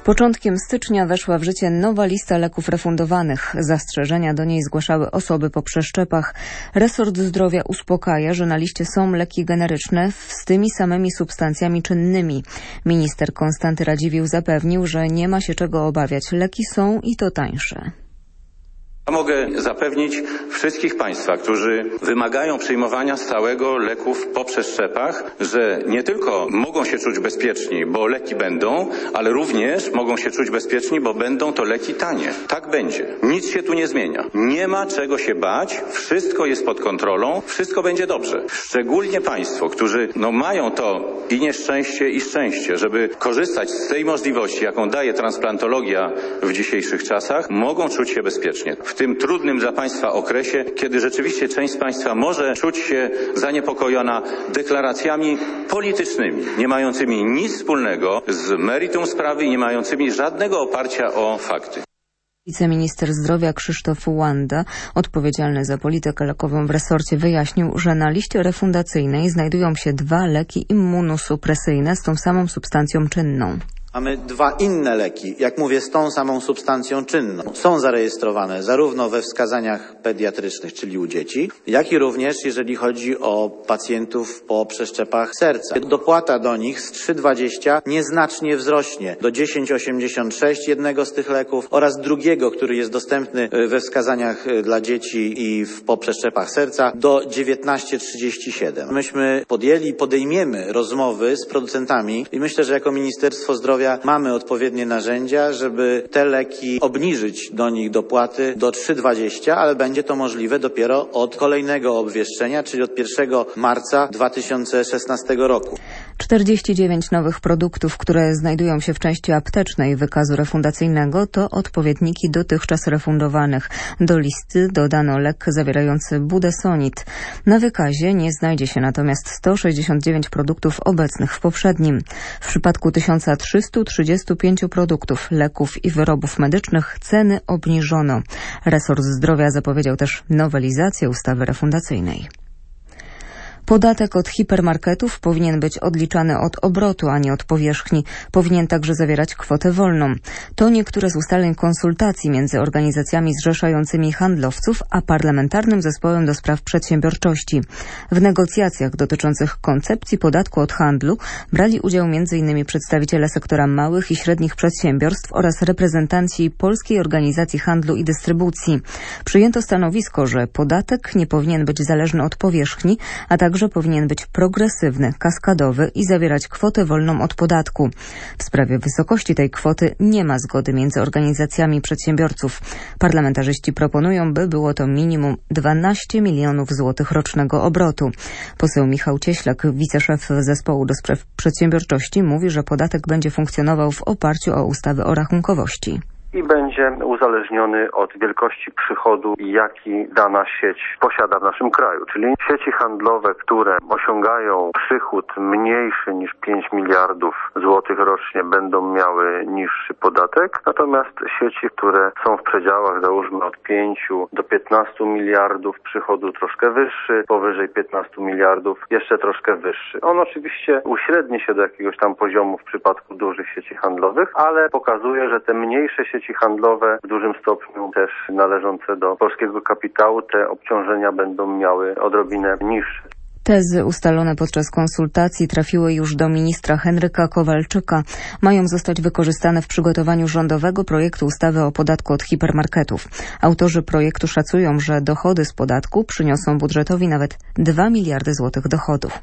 początkiem stycznia weszła w życie nowa lista leków refundowanych. Zastrzeżenia do niej zgłaszały osoby po przeszczepach. Resort Zdrowia uspokaja, że na liście są leki generyczne z tymi samymi substancjami czynnymi. Minister Konstanty Radziwiłł zapewnił, że nie ma się czego obawiać. Leki są i to tańsze. Mogę zapewnić wszystkich Państwa, którzy wymagają przyjmowania stałego leków po przeszczepach, że nie tylko mogą się czuć bezpieczni, bo leki będą, ale również mogą się czuć bezpieczni, bo będą to leki tanie. Tak będzie. Nic się tu nie zmienia. Nie ma czego się bać. Wszystko jest pod kontrolą. Wszystko będzie dobrze. Szczególnie Państwo, którzy mają to i nieszczęście, i szczęście, żeby korzystać z tej możliwości, jaką daje transplantologia w dzisiejszych czasach, mogą czuć się bezpiecznie. W tym trudnym dla Państwa okresie, kiedy rzeczywiście część z Państwa może czuć się zaniepokojona deklaracjami politycznymi, nie mającymi nic wspólnego z meritum sprawy i nie mającymi żadnego oparcia o fakty. Wiceminister zdrowia Krzysztof Łanda, odpowiedzialny za politykę lekową w resorcie, wyjaśnił, że na liście refundacyjnej znajdują się 2 leki immunosupresyjne z tą samą substancją czynną. Mamy 2 inne leki, jak mówię, z tą samą substancją czynną. Są zarejestrowane zarówno we wskazaniach pediatrycznych, czyli u dzieci, jak i również jeżeli chodzi o pacjentów po przeszczepach serca. Dopłata do nich z 3,20 nieznacznie wzrośnie do 10,86 jednego z tych leków oraz drugiego, który jest dostępny we wskazaniach dla dzieci i po przeszczepach serca do 19,37. Myśmy podejmiemy rozmowy z producentami i myślę, że jako Ministerstwo Zdrowia mamy odpowiednie narzędzia, żeby te leki obniżyć do nich dopłaty do 3,20, ale będzie to możliwe dopiero od kolejnego obwieszczenia, czyli od 1 marca 2016 roku. 49 nowych produktów, które znajdują się w części aptecznej wykazu refundacyjnego, to odpowiedniki dotychczas refundowanych. Do listy dodano lek zawierający budesonid. Na wykazie nie znajdzie się natomiast 169 produktów obecnych w poprzednim. W przypadku 1335 produktów, leków i wyrobów medycznych ceny obniżono. Resort Zdrowia zapowiedział też nowelizację ustawy refundacyjnej. Podatek od hipermarketów powinien być odliczany od obrotu, a nie od powierzchni. Powinien także zawierać kwotę wolną. To niektóre z ustaleń konsultacji między organizacjami zrzeszającymi handlowców a Parlamentarnym Zespołem do Spraw Przedsiębiorczości. W negocjacjach dotyczących koncepcji podatku od handlu brali udział m.in. przedstawiciele sektora małych i średnich przedsiębiorstw oraz reprezentanci Polskiej Organizacji Handlu i Dystrybucji. Przyjęto stanowisko, że podatek nie powinien być zależny od powierzchni, a także powinien być progresywny, kaskadowy i zawierać kwotę wolną od podatku. W sprawie wysokości tej kwoty nie ma zgody między organizacjami przedsiębiorców. Parlamentarzyści proponują, by było to minimum 12 milionów złotych rocznego obrotu. Poseł Michał Cieślak, wiceszef Zespołu do Spraw Przedsiębiorczości, mówi, że podatek będzie funkcjonował w oparciu o ustawę o rachunkowości. I będzie uzależniony od wielkości przychodu, jaki dana sieć posiada w naszym kraju. Czyli sieci handlowe, które osiągają przychód mniejszy niż 5 miliardów złotych rocznie, będą miały niższy podatek. Natomiast sieci, które są w przedziałach, załóżmy od 5 do 15 miliardów przychodu, troszkę wyższy, powyżej 15 miliardów jeszcze troszkę wyższy. On oczywiście uśredni się do jakiegoś tam poziomu w przypadku dużych sieci handlowych, ale pokazuje, że te mniejsze sieci handlowe w dużym stopniu też należące do polskiego kapitału, te obciążenia będą miały odrobinę niższe. Tezy ustalone podczas konsultacji trafiły już do ministra Henryka Kowalczyka. Mają zostać wykorzystane w przygotowaniu rządowego projektu ustawy o podatku od hipermarketów. Autorzy projektu szacują, że dochody z podatku przyniosą budżetowi nawet 2 miliardy złotych dochodów.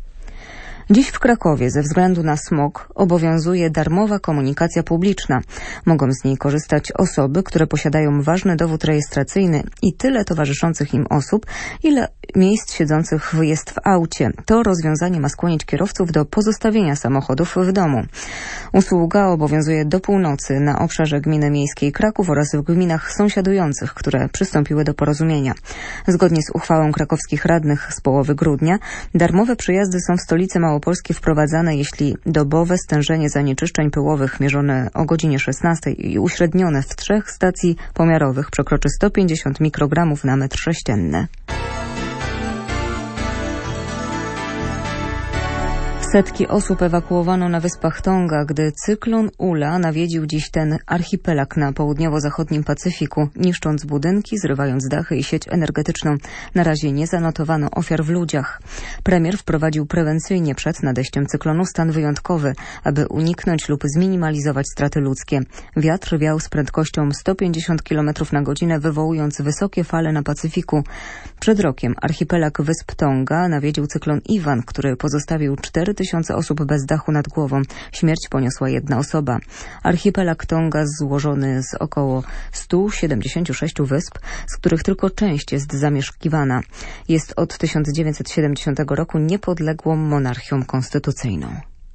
Dziś w Krakowie ze względu na smog obowiązuje darmowa komunikacja publiczna. Mogą z niej korzystać osoby, które posiadają ważny dowód rejestracyjny i tyle towarzyszących im osób, ile miejsc siedzących jest w aucie. To rozwiązanie ma skłonić kierowców do pozostawienia samochodów w domu. Usługa obowiązuje do północy na obszarze gminy miejskiej Kraków oraz w gminach sąsiadujących, które przystąpiły do porozumienia. Zgodnie z uchwałą krakowskich radnych z połowy grudnia, darmowe przejazdy są w stolicy Małopolskiej wprowadzane, jeśli dobowe stężenie zanieczyszczeń pyłowych mierzone o godzinie 16 i uśrednione w 3 stacji pomiarowych przekroczy 150 mikrogramów na metr sześcienny. Setki osób ewakuowano na wyspach Tonga, gdy cyklon Ula nawiedził dziś ten archipelag na południowo-zachodnim Pacyfiku, niszcząc budynki, zrywając dachy i sieć energetyczną. Na razie nie zanotowano ofiar w ludziach. Premier wprowadził prewencyjnie przed nadejściem cyklonu stan wyjątkowy, aby uniknąć lub zminimalizować straty ludzkie. Wiatr wiał z prędkością 150 km na godzinę, wywołując wysokie fale na Pacyfiku. Przed rokiem archipelag wysp Tonga nawiedził cyklon Iwan, który pozostawił 4000 osób bez dachu nad głową. Śmierć poniosła jedna osoba. Archipelag Tonga złożony z około 176 wysp, z których tylko część jest zamieszkiwana. Jest od 1970 roku niepodległą monarchią konstytucyjną.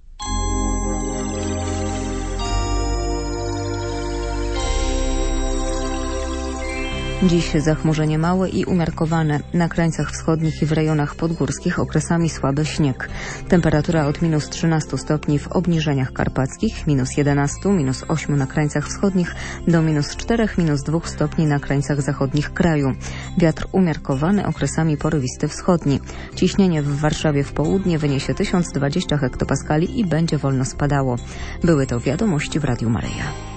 Dziś zachmurzenie małe i umiarkowane. Na krańcach wschodnich i w rejonach podgórskich okresami słaby śnieg. Temperatura od -13 stopni w obniżeniach karpackich, -11, -8 na krańcach wschodnich, do -4, -2 stopni na krańcach zachodnich kraju. Wiatr umiarkowany, okresami porywisty wschodni. Ciśnienie w Warszawie w południe wyniesie 1020 hektopaskali i będzie wolno spadało. Były to wiadomości w Radiu Maryja.